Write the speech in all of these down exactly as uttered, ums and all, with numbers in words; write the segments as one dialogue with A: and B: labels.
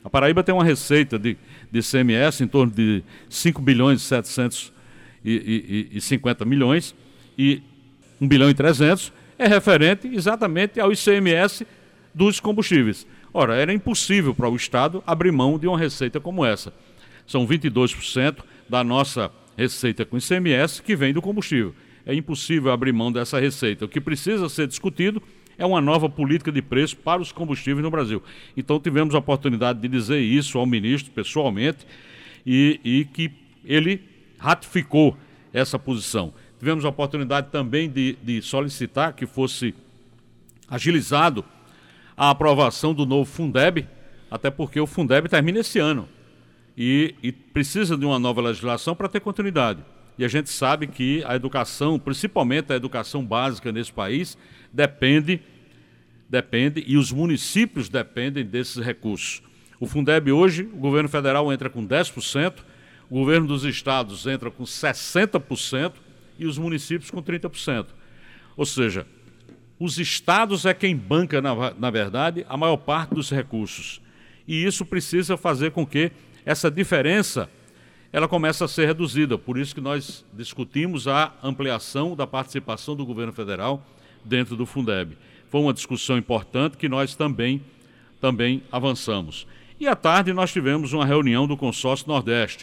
A: A Paraíba tem uma receita de, de I C M S em torno de cinco bilhões e setecentos e cinquenta milhões e um bilhão e trezentos é referente exatamente ao I C M S dos combustíveis. Ora, era impossível para o Estado abrir mão de uma receita como essa. São vinte e dois por cento da nossa receita com I C M S que vem do combustível. É impossível abrir mão dessa receita. O que precisa ser discutido é uma nova política de preço para os combustíveis no Brasil. Então tivemos a oportunidade de dizer isso ao ministro pessoalmente e, e que ele ratificou essa posição. Tivemos a oportunidade também de, de solicitar que fosse agilizado a aprovação do novo Fundeb, até porque o Fundeb termina esse ano e, e precisa de uma nova legislação para ter continuidade. E a gente sabe que a educação, principalmente a educação básica nesse país, depende, depende e os municípios dependem desses recursos. O Fundeb hoje, o governo federal entra com dez por cento, o governo dos estados entra com sessenta por cento e os municípios com trinta por cento. Ou seja, os estados é quem banca, na, na verdade, a maior parte dos recursos. E isso precisa fazer com que essa diferença ela começa a ser reduzida. Por isso que nós discutimos a ampliação da participação do governo federal dentro do Fundeb. Foi uma discussão importante que nós também, também avançamos. E à tarde nós tivemos uma reunião do Consórcio Nordeste.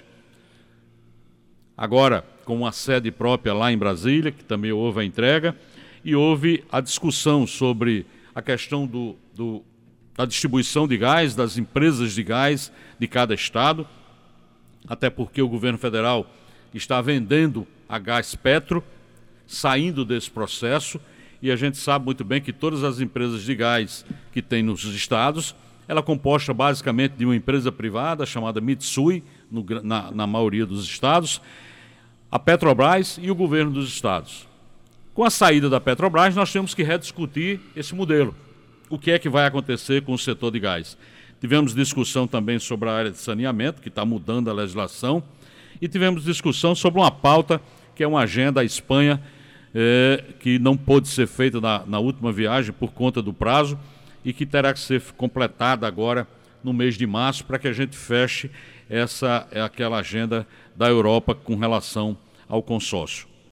A: Agora, com uma sede própria lá em Brasília, que também houve a entrega, e houve a discussão sobre a questão do, do, da distribuição de gás, das empresas de gás de cada estado, até porque o governo federal está vendendo a Gás Petro, saindo desse processo, e a gente sabe muito bem que todas as empresas de gás que tem nos estados, ela é composta basicamente de uma empresa privada chamada Mitsui, no, na, na maioria dos estados, a Petrobras e o governo dos estados. Com a saída da Petrobras, nós temos que rediscutir esse modelo. O que é que vai acontecer com o setor de gás? Tivemos discussão também sobre a área de saneamento, que está mudando a legislação, e tivemos discussão sobre uma pauta, que é uma agenda à Espanha, eh, que não pôde ser feita na, na última viagem por conta do prazo, e que terá que ser completada agora no mês de março, para que a gente feche essa, aquela agenda da Europa com relação ao consórcio.